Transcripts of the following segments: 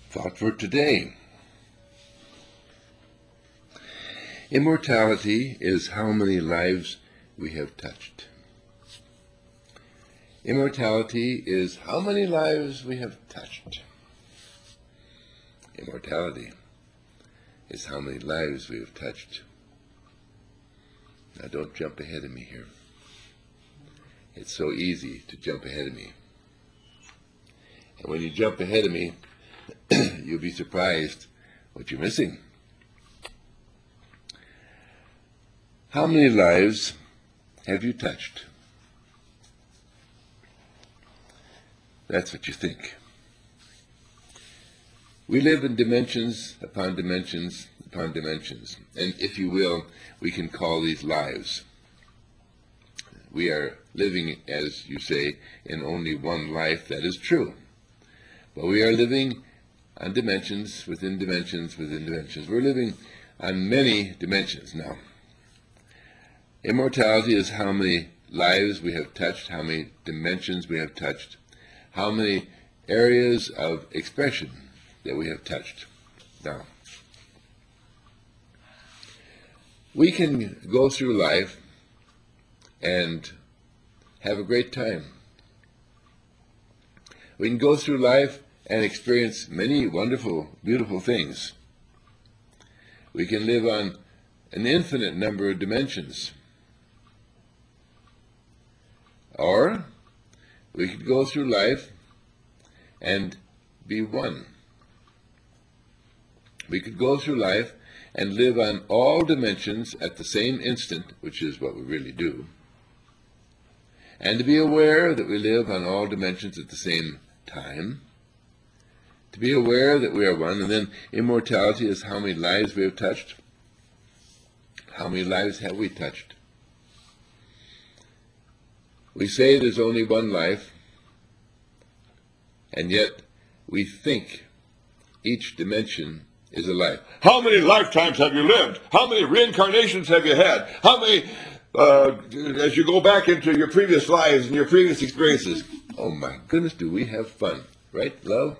Thought for today. Immortality is how many lives we have touched. Immortality is how many lives we have touched. Immortality is how many lives we have touched. Now don't jump ahead of me here. It's so easy to jump ahead of me. And when you jump ahead of me, you'll be surprised what you're missing. How many lives have you touched? That's what you think. We live in dimensions upon dimensions upon dimensions. And if you will, we can call these lives. We are living, as you say, in only one life. That is true. But we are living on dimensions within dimensions within dimensions. We're living on many dimensions now. Immortality is how many lives we have touched, how many dimensions we have touched, how many areas of expression that we have touched. Now, we can go through life and have a great time. We can go through life and experience many wonderful, beautiful things. We can live on an infinite number of dimensions. Or we could go through life and be one. We could go through life and live on all dimensions at the same instant, which is what we really do, and to be aware that we live on all dimensions at the same time, to be aware that we are one. And then immortality is how many lives we have touched. How many lives have we touched? We say there's only one life, and yet we think each dimension is a life. How many lifetimes have you lived? How many reincarnations have you had? How many, as you go back into your previous lives and your previous experiences? Oh my goodness, do we have fun, right, love?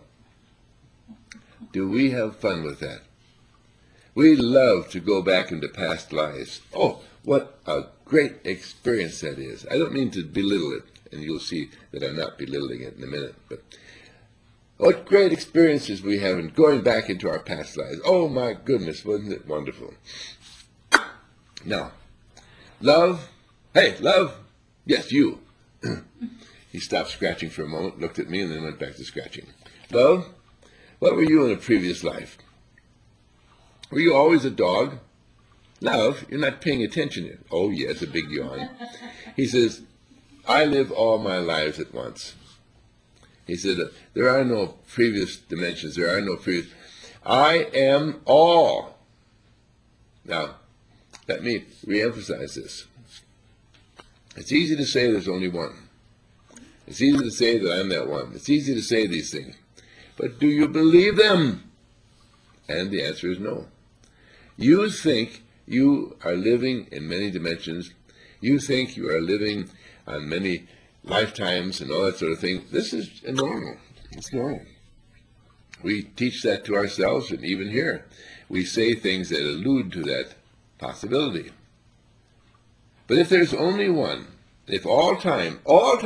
Do we have fun with that? We love to go back into past lives. Oh, what a great experience that is. I don't mean to belittle it, and you'll see that I'm not belittling it in a minute, but what great experiences we have in going back into our past lives. Oh my goodness, wasn't it wonderful? Now, love, hey, love, yes, you. He stopped scratching for a moment, looked at me, and then went back to scratching. Love, what were you in a previous life? Were you always a dog? Love, you're not paying attention yet. Oh, yes, a big yawn. He says, I live all my lives at once. He said, there are no previous dimensions. There are no previous. I am all. Now, let me reemphasize this. It's easy to say there's only one. It's easy to say that I'm that one. It's easy to say these things. But do you believe them? And the answer is no. You think you are living in many dimensions. You think you are living on many lifetimes and all that sort of thing. This is normal. It's normal. We teach that to ourselves, and even here, we say things that allude to that possibility. But if there's only one, if all time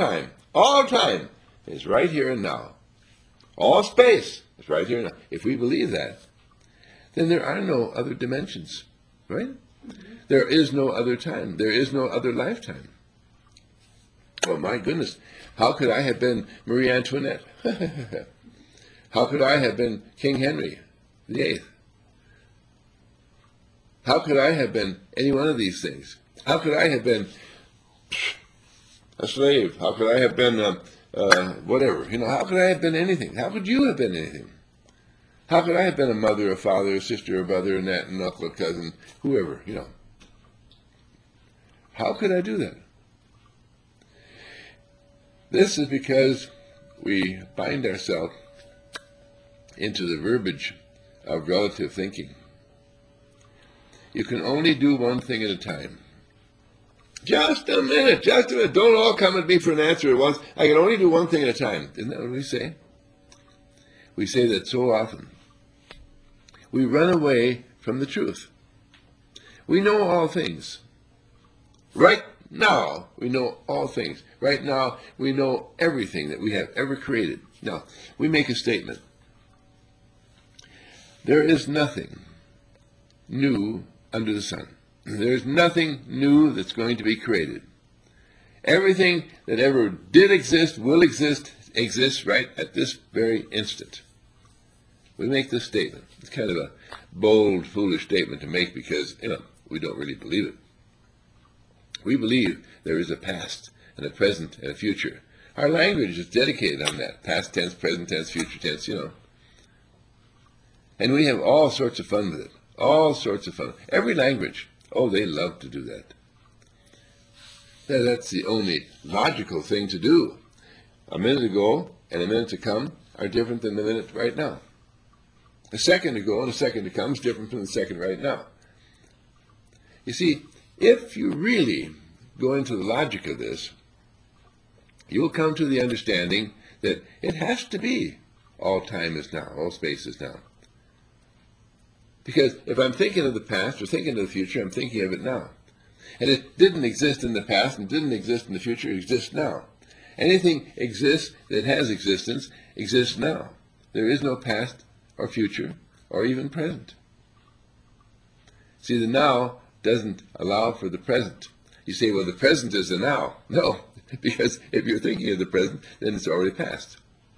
is right here and now, all space is right here and now, if we believe that, then there are no other dimensions, right? There is no other time. There is no other lifetime. Oh my goodness, how could I have been Marie Antoinette? How could I have been King Henry VIII? How could I have been any one of these things? How could I have been a slave? How could I have been whatever? How could I have been anything? How could you have been anything? How could I have been a mother, a father, a sister, a brother, an aunt, an uncle, a cousin, whoever, How could I do that? This is because we bind ourselves into the verbiage of relative thinking. You can only do one thing at a time. Just a minute. Don't all come at me for an answer at once. I can only do one thing at a time. Isn't that what we say? We say that so often. We run away from the truth. We know all things. Right now, we know all things. Right now, we know everything that we have ever created. Now, we make a statement. There is nothing new under the sun. There is nothing new that's going to be created. Everything that ever did exist, will exist, exists right at this very instant. We make this statement. It's kind of a bold, foolish statement to make because, we don't really believe it. We believe there is a past and a present and a future. Our language is dedicated on that. Past tense, present tense, future tense, And we have all sorts of fun with it. All sorts of fun. Every language. Oh, they love to do that. That's the only logical thing to do. A minute ago and a minute to come are different than the minute right now. A second ago and a second to come is different from the second right now. You see, if you really go into the logic of this, you'll come to the understanding that it has to be all time is now, all space is now. Because if I'm thinking of the past or thinking of the future, I'm thinking of it now. And it didn't exist in the past and didn't exist in the future, it exists now. Anything exists that has existence exists now. There is no past or future or even present. See, the now doesn't allow for the present. You say, well, the present is the now. No, because if you're thinking of the present, then it's already past.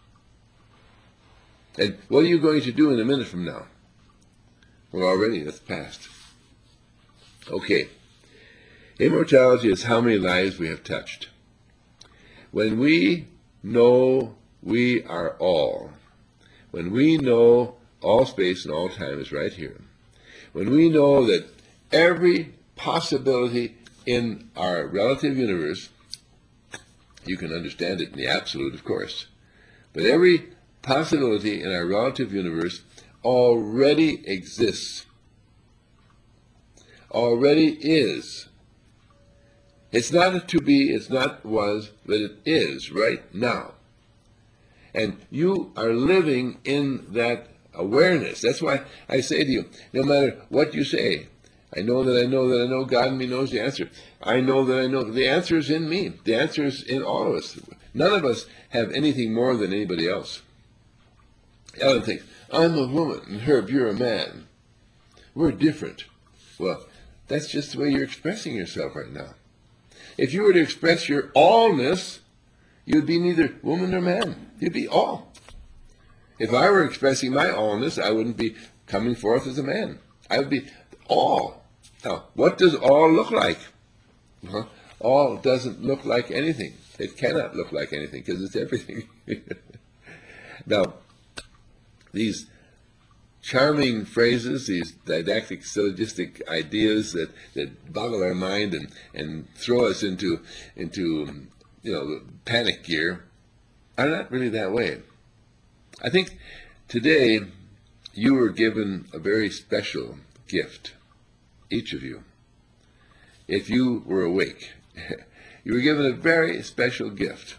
And what are you going to do in a minute from now? Well, already that's past. Okay. Immortality is how many lives we have touched. When we know we are all, when we know all space and all time is right here, when we know that every possibility in our relative universe, you can understand it in the absolute, of course, but every possibility in our relative universe already exists, already is. It's not a to be, it's not was, but it is right now. And you are living in that awareness. That's why I say to you, no matter what you say, I know that I know that I know, God in me knows the answer. I know that I know. The answer is in me. The answer is in all of us. None of us have anything more than anybody else. Ellen thinks, I'm a woman, and Herb, you're a man. We're different. Well, that's just the way you're expressing yourself right now. If you were to express your allness, you'd be neither woman nor man. You'd be all. If I were expressing my allness, I wouldn't be coming forth as a man. I would be all. Now, what does all look like? Well, all doesn't look like anything. It cannot look like anything because it's everything. Now, these charming phrases, these didactic, syllogistic ideas that boggle our mind and throw us into panic gear are not really that way. I think today you were given a very special gift, each of you. If you were awake, you were given a very special gift.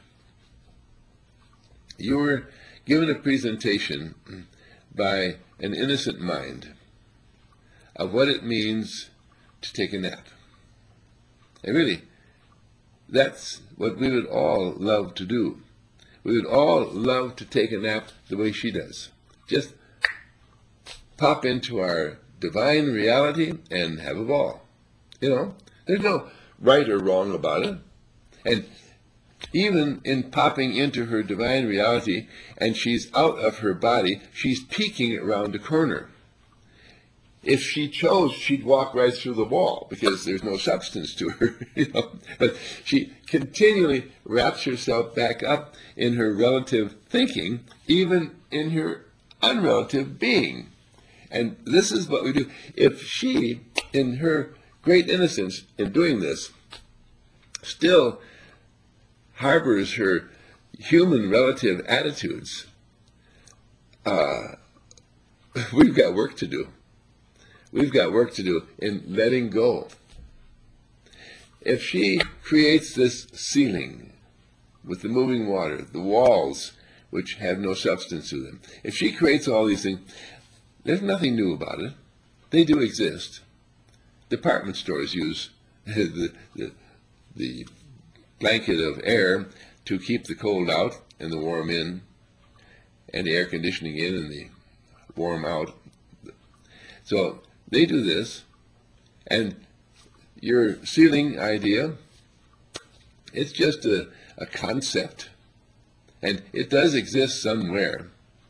You were given a presentation by an innocent mind of what it means to take a nap. And really, that's what we would all love to do. We would all love to take a nap the way she does. Just pop into our divine reality and have a ball. There's no right or wrong about it. And even in popping into her divine reality and she's out of her body, she's peeking around the corner. If she chose, she'd walk right through the wall because there's no substance to her. But she continually wraps herself back up in her relative thinking, even in her unrelative being. And this is what we do. If she, in her great innocence in doing this, still harbors her human relative attitudes, we've got work to do. We've got work to do in letting go. If she creates this ceiling with the moving water, the walls which have no substance to them. If she creates all these things, there's nothing new about it. They do exist. Department stores use the blanket of air to keep the cold out and the warm in, and the air conditioning in and the warm out. So they do this, and your ceiling idea, it's just a concept, and it does exist somewhere,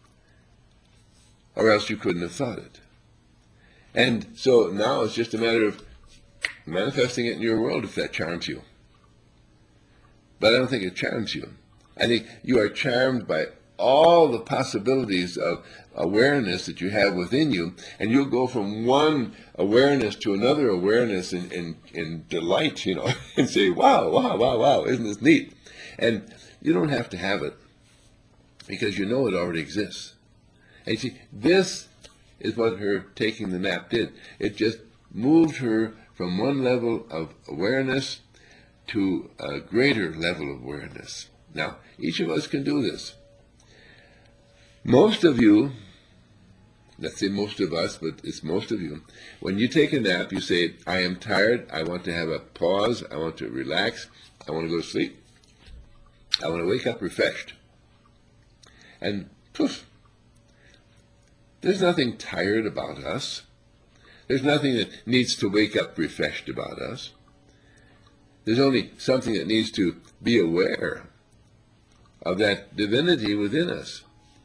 or else you couldn't have thought it. And so now it's just a matter of manifesting it in your world if that charms you. But I don't think it charms you. I think you are charmed by all the possibilities of awareness that you have within you, and you'll go from one awareness to another awareness in delight, and say, wow, wow, wow, wow, isn't this neat? And you don't have to have it, because you know it already exists. And you see, this is what her taking the nap did. It just moved her from one level of awareness to a greater level of awareness. Now, each of us can do this. Most of you, let's say most of us, but it's most of you, when you take a nap, you say, I am tired, I want to have a pause, I want to relax, I want to go to sleep, I want to wake up refreshed. And poof, there's nothing tired about us. There's nothing that needs to wake up refreshed about us. There's only something that needs to be aware of that divinity within us.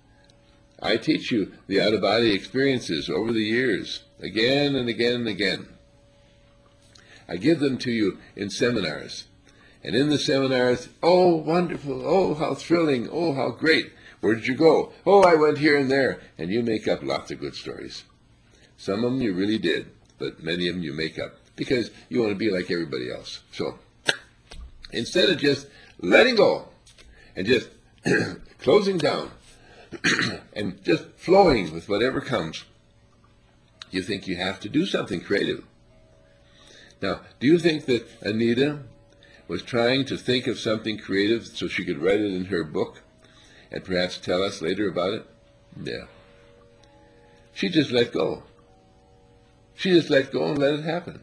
I teach you the out-of-body experiences over the years, again and again and again. I give them to you in seminars. And in the seminars, oh, wonderful, oh, how thrilling, oh, how great. Where did you go? Oh, I went here and there. And you make up lots of good stories. Some of them you really did, but many of them you make up because you want to be like everybody else. So instead of just letting go and just closing down and just flowing with whatever comes, you think you have to do something creative. Now, do you think that Anita was trying to think of something creative so she could write it in her book and perhaps tell us later about it? Yeah. She just let go. She just let go and let it happen.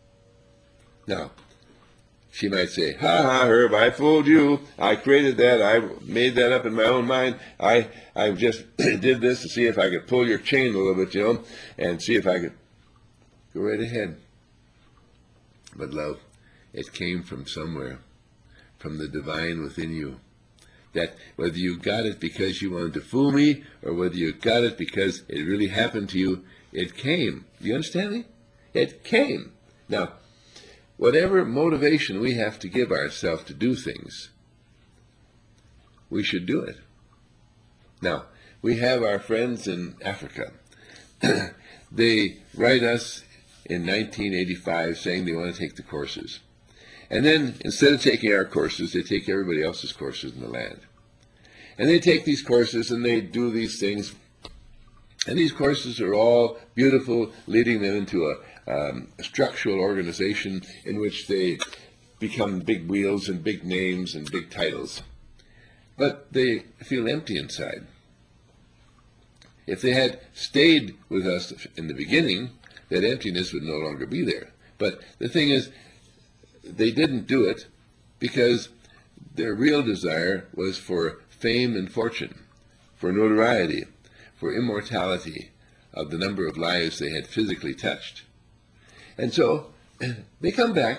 Now, she might say, ha ha, Herb, I fooled you. I created that. I made that up in my own mind. I just did this to see if I could pull your chain a little bit, and see if I could. Go right ahead. But love, it came from somewhere, from the divine within you. That whether you got it because you wanted to fool me or whether you got it because it really happened to you, it came. Do you understand me? It came. Now, whatever motivation we have to give ourselves to do things, we should do it. Now, we have our friends in Africa. They write us in 1985 saying they want to take the courses. And then, instead of taking our courses, they take everybody else's courses in the land. And they take these courses and they do these things. And these courses are all beautiful, leading them into a structural organization in which they become big wheels and big names and big titles. But they feel empty inside. If they had stayed with us in the beginning, that emptiness would no longer be there. But the thing is, they didn't do it because their real desire was for fame and fortune, for notoriety, for immortality of the number of lives they had physically touched. And so they come back.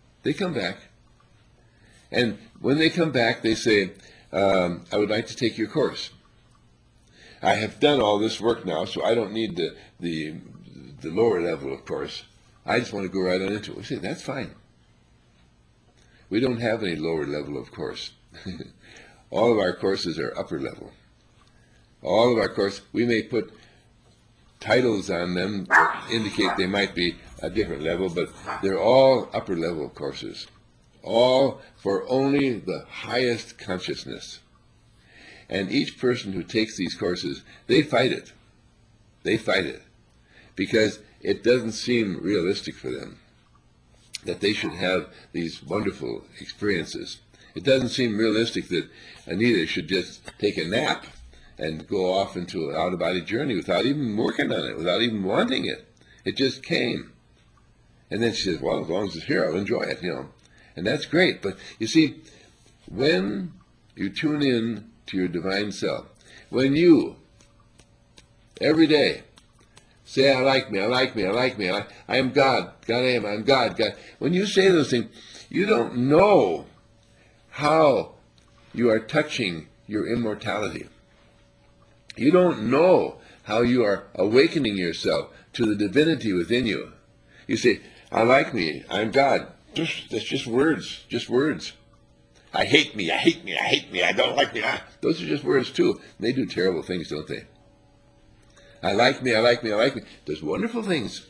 And when they come back, they say, I would like to take your course. I have done all this work now, so I don't need the lower level of course. I just want to go right on into it. We say, that's fine. We don't have any lower level of course. All of our courses are upper level. All of our courses, we may put titles on them that indicate they might be a different level, but they're all upper level courses. All for only the highest consciousness. And each person who takes these courses, they fight it. They fight it. Because it doesn't seem realistic for them that they should have these wonderful experiences. It doesn't seem realistic that Anita should just take a nap and go off into an out-of-body journey without even working on it, without even wanting it. It just came. And then she says, well, as long as it's here, I'll enjoy it, And that's great. But you see, when you tune in to your divine self, when you, every day, say, I like me, I like me, I like me, I am God, God I am, I'm God, God. When you say those things, you don't know how you are touching your immortality. You don't know how you are awakening yourself to the divinity within you. You say, I like me, I'm God. That's just words, just words. I hate me, I hate me, I hate me, I don't like me. Those are just words too. They do terrible things, don't they? I like me, I like me, I like me. There's wonderful things.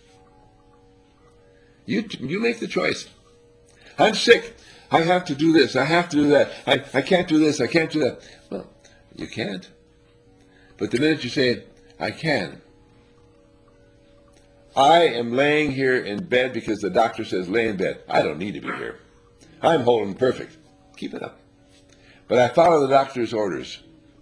You make the choice. I'm sick. I have to do this. I have to do that. I can't do this. I can't do that. Well, you can't. But the minute you say, I can. I am laying here in bed because the doctor says lay in bed. I don't need to be here. I'm whole and perfect. Keep it up. But I follow the doctor's orders.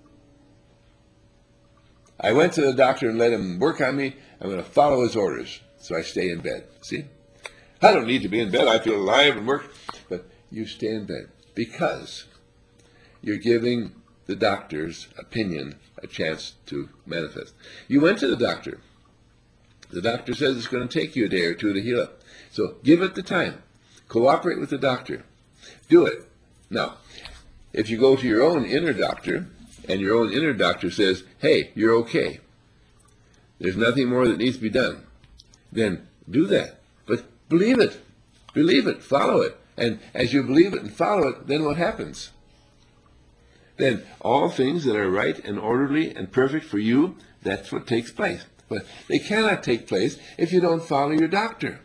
I went to the doctor and let him work on me. I'm going to follow his orders. So I stay in bed. See? I don't need to be in bed. I feel alive and work. But you stay in bed because you're giving the doctor's opinion a chance to manifest. You went to the doctor. The doctor says it's going to take you a day or two to heal up. So give it the time. Cooperate with the doctor. Do it. Now, if you go to your own inner doctor, and your own inner doctor says, hey, you're okay, there's nothing more that needs to be done, then do that. But believe it. Believe it. Follow it. And as you believe it and follow it, then what happens? Then all things that are right and orderly and perfect for you, that's what takes place. But they cannot take place if you don't follow your doctor.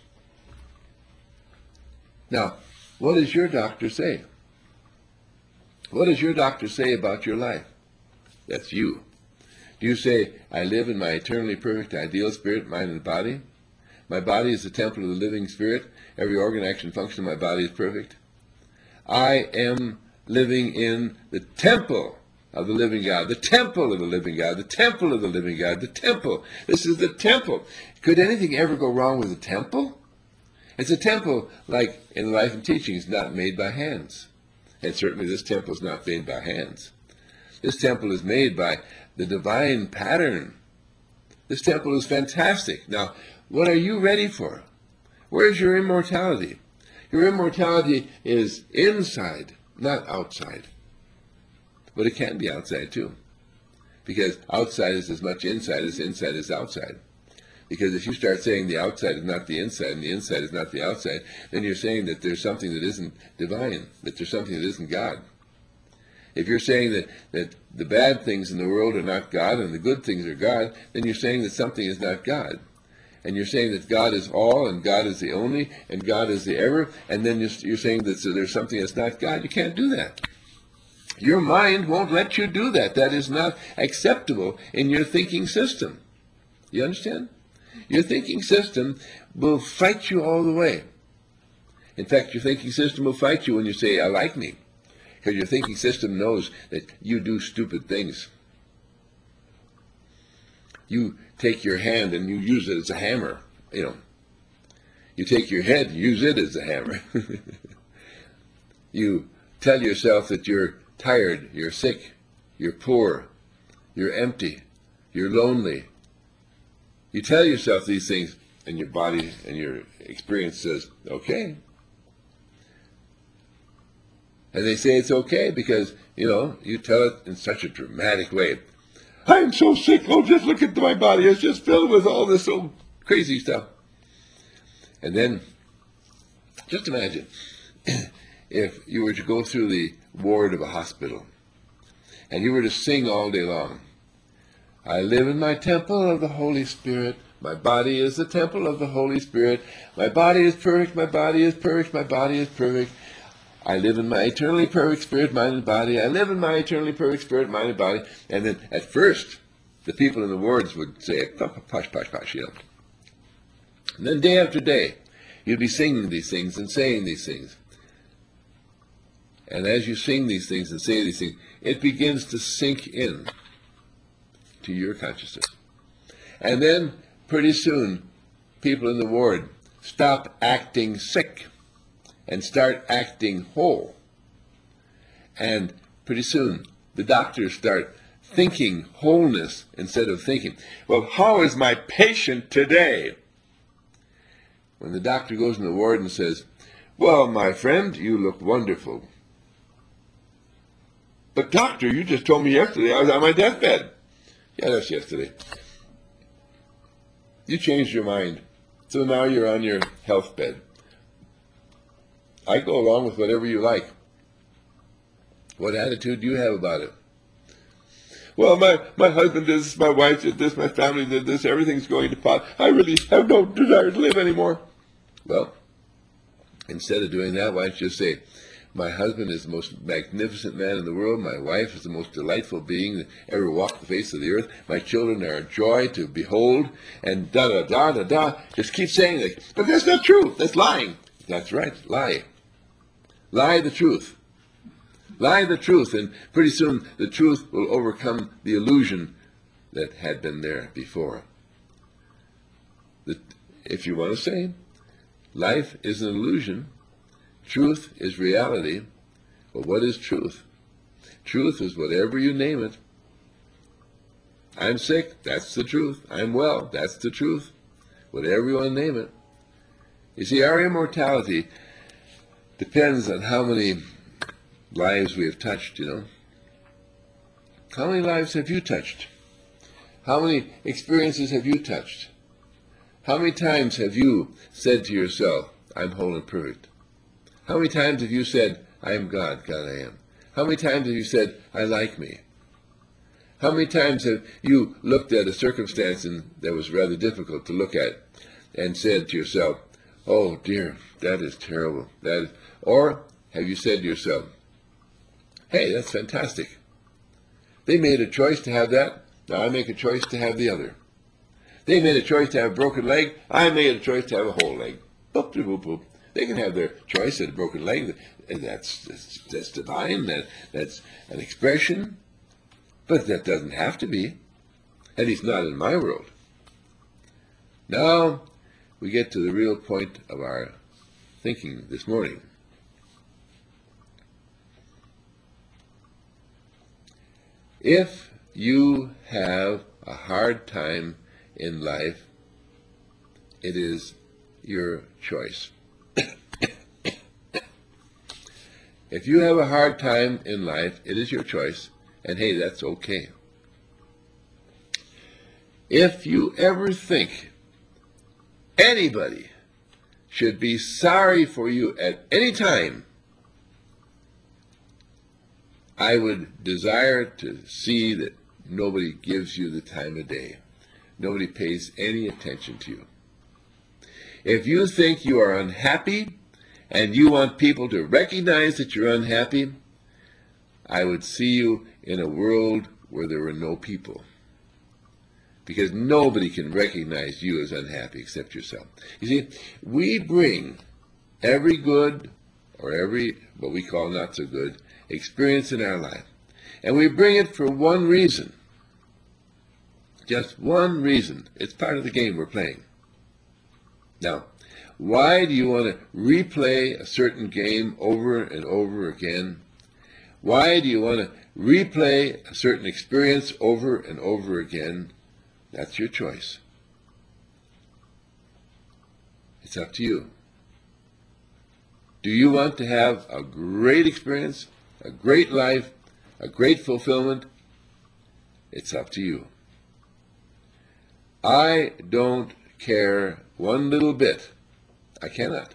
Now, what does your doctor say? What does your doctor say about your life? That's you. Do you say, I live in my eternally perfect ideal spirit, mind, and body? My body is the temple of the living spirit. Every organ, action, function of my body is perfect. I am living in the temple of the living God, the temple of the living God, the temple of the living God, the temple. This is the temple. Could anything ever go wrong with the temple? It's a temple, like in Life and Teachings, not made by hands. And certainly this temple is not made by hands. This temple is made by the divine pattern. This temple is fantastic. Now, what are you ready for? Where's your immortality? Your immortality is inside, not outside. But it can be outside too. Because outside is as much inside as inside is outside. Because if you start saying the outside is not the inside and the inside is not the outside, then you're saying that there's something that isn't divine, that there's something that isn't God. If you're saying that the bad things in the world are not God and the good things are God, then you're saying that something is not God. And you're saying that God is all and God is the only and God is the ever, and then you're saying that so there's something that's not God. You can't do that. Your mind won't let you do that. That is not acceptable in your thinking system. You understand? Your thinking system will fight you all the way. In fact, your thinking system will fight you when you say, I like me. Because your thinking system knows that you do stupid things. You take your hand and you use it as a hammer. You take your head and use it as a hammer. You tell yourself that you're tired, you're sick, you're poor, you're empty, you're lonely. You tell yourself these things, and your body and your experience says, okay. And they say it's okay because, you tell it in such a dramatic way. I'm so sick. Oh, just look at my body. It's just filled with all this old crazy stuff. And then, just imagine if you were to go through the ward of a hospital and you were to sing all day long, I live in my temple of the Holy Spirit. My body is the temple of the Holy Spirit. My body is perfect. My body is perfect. My body is perfect. I live in my eternally perfect spirit, mind, and body. I live in my eternally perfect spirit, mind, and body. And then at first, the people in the wards would say, posh, posh, posh, And then day after day, you'd be singing these things and saying these things. And as you sing these things and say these things, it begins to sink in to your consciousness. And then pretty soon, people in the ward stop acting sick and start acting whole. And pretty soon, the doctors start thinking wholeness instead of thinking, well, how is my patient today? When the doctor goes in the ward and says, well, my friend, you look wonderful. But doctor, you just told me yesterday I was on my deathbed. Yeah, that's yesterday. You changed your mind. So now you're on your health bed. I go along with whatever you like. What attitude do you have about it? Well, my husband did this, my wife did this, my family did this, everything's going to pot. I really have no desire to live anymore. Well, instead of doing that, why don't you just say, my husband is the most magnificent man in the world. My wife is the most delightful being that ever walked the face of the earth. My children are a joy to behold. And da-da-da-da-da. Just keep saying that. But that's not true. That's lying. That's right. Lie. Lie the truth. Lie the truth. And pretty soon the truth will overcome the illusion that had been there before. If you want to say, life is an illusion, truth is reality. Well, what is truth? Truth is whatever you name it. I'm sick, that's the truth. I'm well, that's the truth. Whatever you want to name it. You see, our immortality depends on how many lives we have touched, you know. How many lives have you touched? How many experiences have you touched? How many times have you said to yourself, I'm whole and perfect? How many times have you said, I am God, God I am? How many times have you said, I like me? How many times have you looked at a circumstance that was rather difficult to look at and said to yourself, oh dear, that is terrible. Or have you said to yourself, hey, that's fantastic. They made a choice to have that, now I make a choice to have the other. They made a choice to have a broken leg, I made a choice to have a whole leg. Boop, boop, boop, boop. They can have their choice at a broken leg. That's divine. That's an expression. But that doesn't have to be. At least not in my world. Now we get to the real point of our thinking this morning. If you have a hard time in life, it is your choice. If you have a hard time in life, it is your choice, and hey, that's okay. If you ever think anybody should be sorry for you at any time, I would desire to see that nobody gives you the time of day. Nobody pays any attention to you. If you think you are unhappy and you want people to recognize that you're unhappy, I would see you in a world where there were no people. Because nobody can recognize you as unhappy except yourself. You see, we bring every good or every, what we call not so good, experience in our life. And we bring it for one reason. Just one reason. It's part of the game we're playing. Now, why do you want to replay a certain game over and over again? Why do you want to replay a certain experience over and over again? That's your choice. It's up to you. Do you want to have a great experience, a great life, a great fulfillment? It's up to you. I don't care one little bit, I cannot,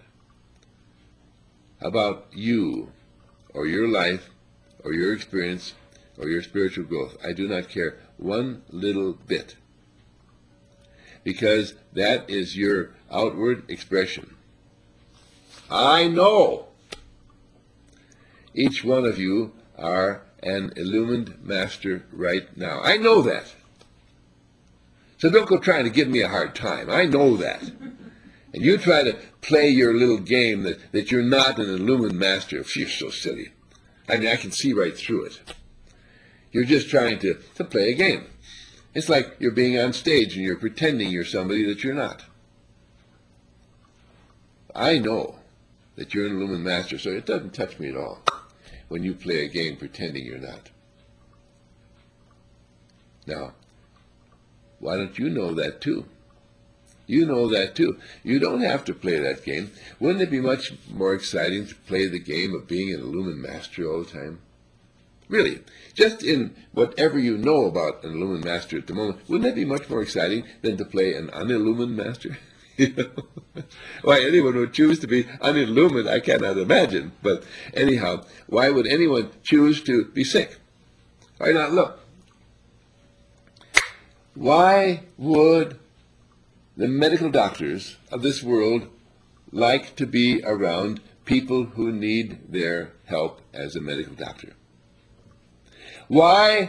about you or your life or your experience or your spiritual growth. I do not care one little bit, because that is your outward expression. I know each one of you are an illumined master right now. I know that. So don't go trying to give me a hard time. I know that. And you try to play your little game that you're not an illumined master. You're so silly. I mean, I can see right through it. You're just trying to play a game. It's like you're being on stage and you're pretending you're somebody that you're not. I know that you're an Illumined Master, so it doesn't touch me at all when you play a game pretending you're not. Now, why don't you know that too? You know that too. You don't have to play that game. Wouldn't it be much more exciting to play the game of being an Illumined Master all the time? Really, just in whatever you know about an Illumined Master at the moment, wouldn't that be much more exciting than to play an unillumined Master? Why anyone would choose to be unillumined, I cannot imagine. But anyhow, why would anyone choose to be sick? Why not look? Why would the medical doctors of this world like to be around people who need their help as a medical doctor? Why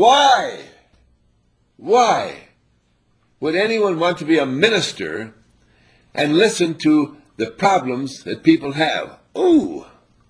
would anyone want to be a minister and listen to the problems that people have? Ooh!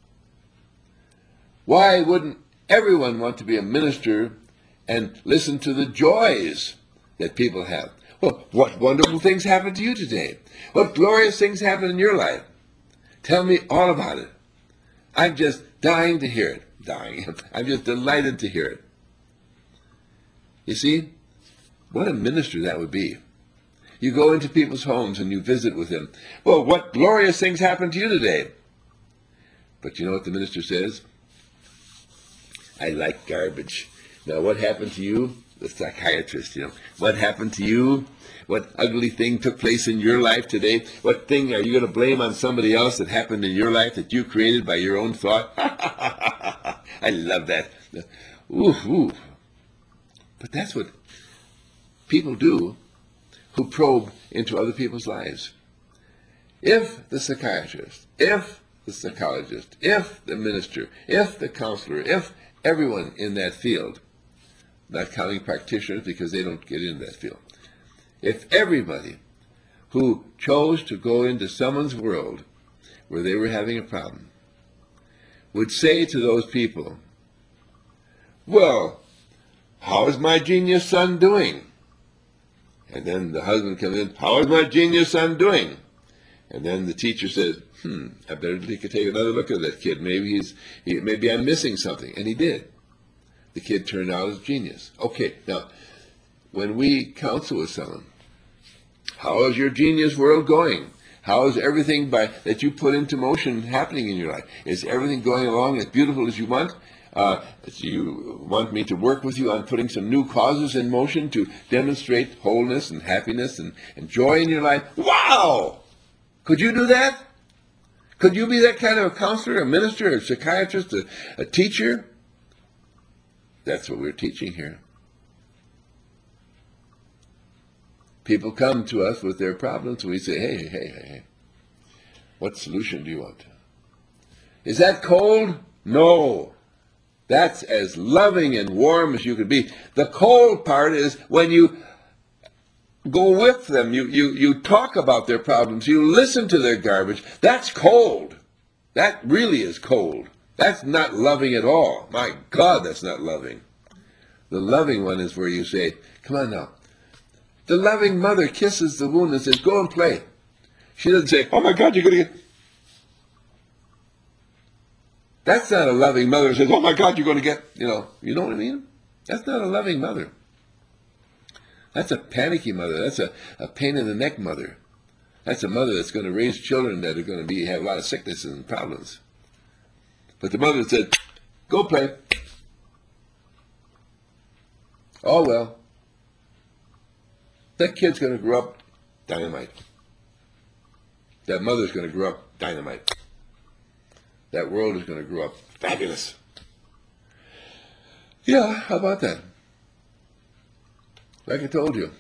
Why wouldn't everyone want to be a minister and listen to the joys that people have? Well, what wonderful things happened to you today? What glorious things happened in your life? Tell me all about it. I'm just dying to hear it. I'm just delighted to hear it. You see, what a minister that would be. You go into people's homes and you visit with them. Well, what glorious things happened to you today? But you know what the minister says? I like garbage. Now, what happened to you? The psychiatrist, What happened to you? What ugly thing took place in your life today? What thing are you going to blame on somebody else that happened in your life that you created by your own thought? I love that. Ooh. But that's what people do who probe into other people's lives. If the psychiatrist, if the psychologist, if the minister, if the counselor, if everyone in that field, not counting practitioners because they don't get into that field, if everybody who chose to go into someone's world where they were having a problem would say to those people, well, how is my genius son doing? And then the husband comes in, how is my genius son doing? And then the teacher says, I better take another look at that kid. Maybe I'm missing something. And he did. The kid turned out as a genius. Okay, now, when we counsel with someone, how is your genius world going? How is everything that you put into motion happening in your life? Is everything going along as beautiful as you want? Do you want me to work with you on putting some new causes in motion to demonstrate wholeness and happiness and joy in your life? Wow! Could you do that? Could you be that kind of a counselor, a minister, a psychiatrist, a teacher? That's what we're teaching here. People come to us with their problems, and we say, hey, what solution do you want? Is that cold? No. That's as loving and warm as you could be. The cold part is when you go with them, you talk about their problems, you listen to their garbage. That's cold. That really is cold. That's not loving at all. My God, that's not loving. The loving one is where you say, come on now. The loving mother kisses the wound and says, go and play. She doesn't say, oh my God, you're going to get... That's not a loving mother who says, oh my God, you're going to get, you know what I mean? That's not a loving mother. That's a panicky mother. That's a pain in the neck mother. That's a mother that's going to raise children that are going to have a lot of sicknesses and problems. But the mother said, go play. Oh, well. That kid's going to grow up dynamite. That mother's going to grow up dynamite. That world is going to grow up fabulous. Yeah, how about that? Like I told you,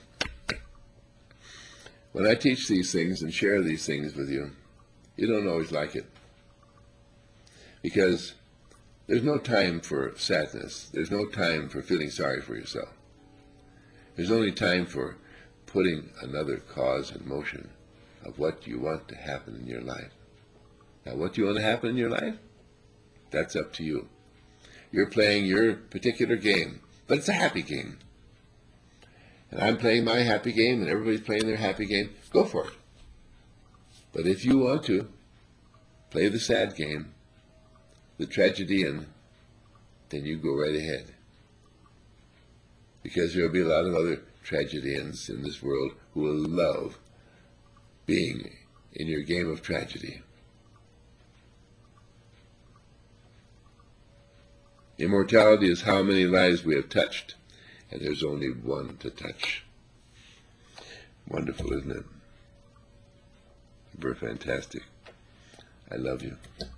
when I teach these things and share these things with you, you don't always like it. Because there's no time for sadness. There's no time for feeling sorry for yourself. There's only time for putting another cause in motion of what you want to happen in your life. Now, what do you want to happen in your life? That's up to you. You're playing your particular game, but it's a happy game. And I'm playing my happy game, and everybody's playing their happy game. Go for it. But if you want to play the sad game, the tragedian, then you go right ahead. Because there will be a lot of other tragedians in this world who will love being in your game of tragedy. Immortality is how many lives we have touched, and there's only one to touch. Wonderful, isn't it? Very fantastic. I love you.